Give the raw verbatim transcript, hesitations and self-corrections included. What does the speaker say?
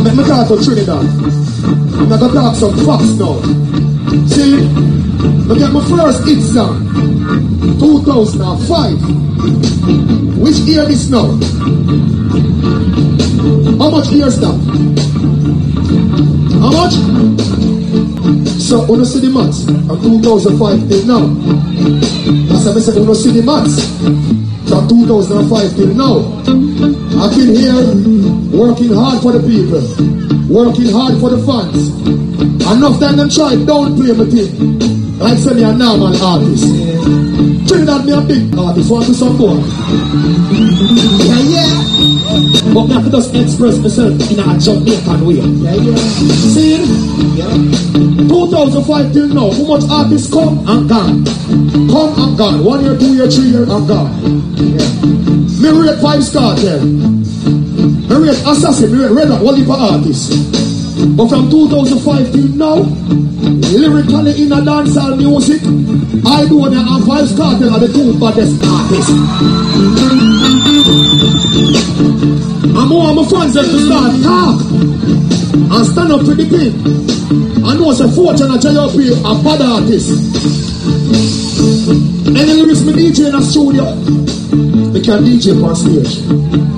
Let me talk to Trinidad. I'm not gonna talk some facts now. See, look at my first hit song, two thousand five. Which year is now? How much years that? How much? So, when you see the maths from two thousand five till now, that's why I say, when you see the maths from two thousand five till now, I've been here working hard for the people, working hard for the fans. Enough time them try downplay my thing. Like say me a normal artist. Trinidad me a big artist, want to some more. Yeah, yeah. But me have to just express myself in a Jamaican way. Yeah, yeah. See? Yeah. two thousand five till now, how much artists come and gone? Come and gone. One year, two year, three year and gone. Yeah. Me rate five star there. Me rate Assassin, me rate Red Hot, one heap of artists. But from two thousand five till now, lyrically in a dancehall music, I do want to have five star tell are the two baddest artists. And more of my fans have to start talk and stand up to the pin. I know it's a fortune at J O P, a bad artist. Any lyrics me D J in a studio, they can D J on stage.